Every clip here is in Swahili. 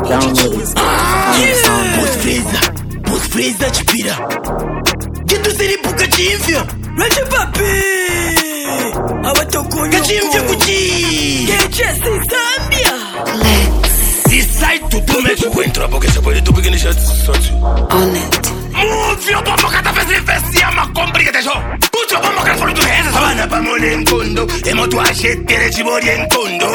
Freza chipira Kitu siri puka chimfyo Raja papi Awatokonyo Kachimfyo kuchi KHS Zambia Decide to do make you win trouble que se puede tu begin shot On it. Move your bomb kata festi ya makombri que te show Put your bomb kata for tu heza Sabana pa mole nkondo Emo tu ashetere chibori nkondo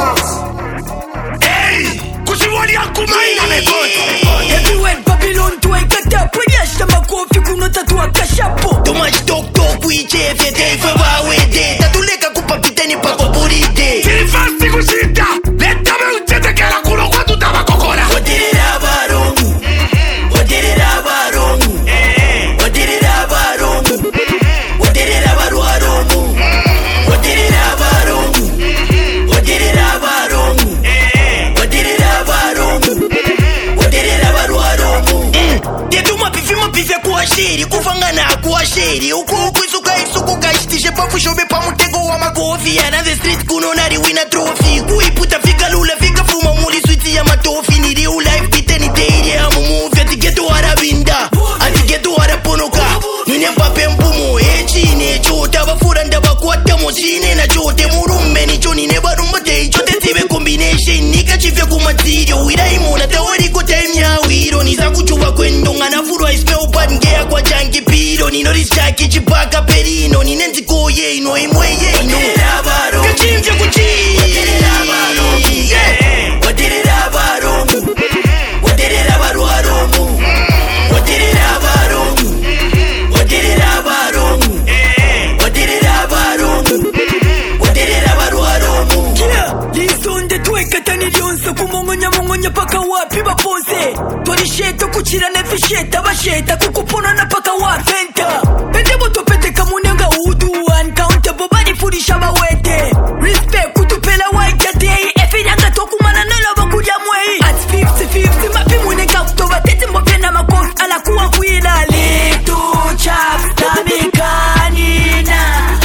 Hey Kuchibori akumai na mekoto Everywhere Babylon tu aikata Priyasha makofi kunota tu akashapo Too much talk we chef yete Fwe wawede Tatuleka kupapiteni pako buride Chiri fasti kushita Leta me uchete kera kuno kwa tutaba kokora Wadirira barongu Wadirira barongu Wadirira barongu Wadirira baruarongu Wadirira barongu Wadirira barongu Wadirira barongu Wadirira baruarongu Tetuma pife kuwa shiri Kufangana kuwa shiri Uku isuka isuku kashtishe Pafu shobe pa mutego wa makofi Ana the street kuno nari wina trophy Kuiputa fika lula fika fuma muli switi ya matofi Ni real life piteni teiri ya mumufi Ati geto harabinda Ati geto haraponoka Nune mpape mpumo Echine chota Bafura ndaba kuata mochine na chote Murume ni choni neba rumba tei Chote tibe combination Nika chifya kumatirio Wira imona teori ko time ya wiro Niza kuchuba kwendo Ngana furu I smell bad Ngea kwa janki piro Nino rischaki chipaka perino Ninenzi koye ino imweye ino Wadirira baro Kachimfya kuchi Wadirira baro Wadirira baro Wadirira baro aromu Wadirira baro Wadirira baro Wadirira baro Wadirira baro aromu Lisonde tuwekata nilionso Kumongonya paka wapi bapose Twarisheta kuchira nefisheta Basheta kukupona na paka wafenta Pende boto pete kamunenga udu Uncountable badi furisha bawete Respect kutupela waikate Efi nyanga tokumana nolo bakuja mwei At 50-50 mapi mwene kakutova Teti mwape na makofi ala kuwa kuila Litu chaps tamikanina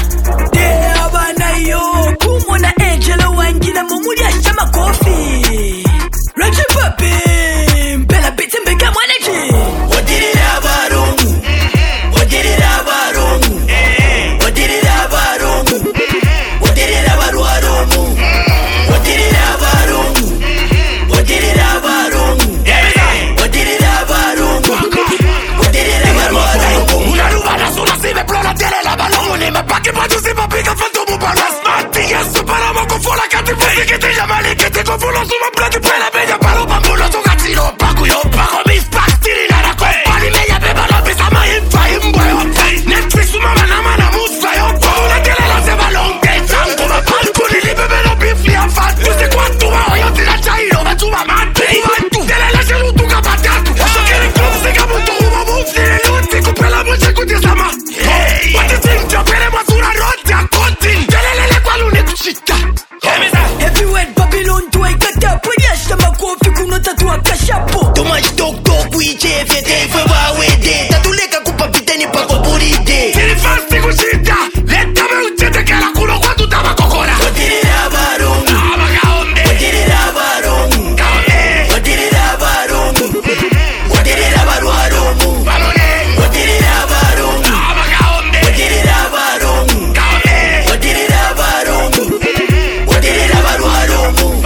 Dea bana yo Kumona angela wangina Mumuri asha makofi Raja papi Mpela biti mbeka mwanaji Wadirira barongu Wadirira barongu Wadirira barongu Wadirira baruarongu Wadirira barongu Wadirira barongu Wadirira barongu Wadirira baruarongu Unaruba la zona si me plona tele la balongo Ni me pake pa tu si pa pika fantomu para Smati yesu para mo kofola kati fusi que te llama li que te confulo suma plati pela bella palo bambulo tu gatino Paku yo pago mis pastiri nara kompani Meya beba no pisa ma infa imbo yo Netflix umama na mana muska yo Paula tele la se balon que chango ma palco Ni li bebe no bifli a fat Puse cuanto va yo tira chairo Va tu mamá tu Tele la chelu tu kapatatu Eso quiere club se kabuto uva mufti Ni luti kupre la moche kuti sama Wati tinja pere masura rote a konti Tele lele kwa lune kushita Everywhere Babylon tu aikata Priyasha makofi kunota tu akashapo Too much talk we chef yete Fwe wawede Tatuleka kupapiteni pako buride Chiri fasti kushita Leta me uchete kera kuno kwa tutaba kokora Wadirira barongu Wadirira barongu Wadirira barongu Wadirira baruarongu Wadirira barongu Wadirira barongu Wadirira barongu Wadirira baruarongu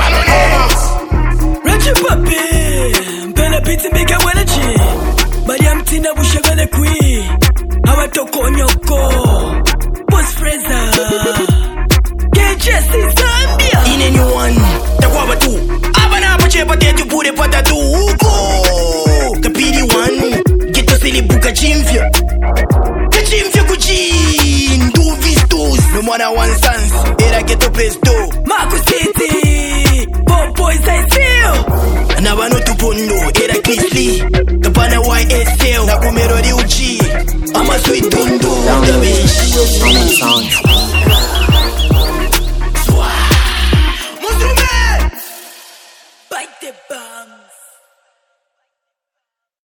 Raja papi Mpela biti mbeka mwanaji Bari ya mtina bushagale kui Awatokonyoko Boss Freza KHS Zambia In anyone Takwa batu Abana apache patetu pure patatu Uko Kapiri one Geto silibuka chimfya Kachimfya kuchi Ndu vistos No mwana one sans Era geto pesto Marco City Pop Boys I feel Na bano tupondo Era Kisly Kapana YSL Na kumero riuchi Ama sweet tondo The bitch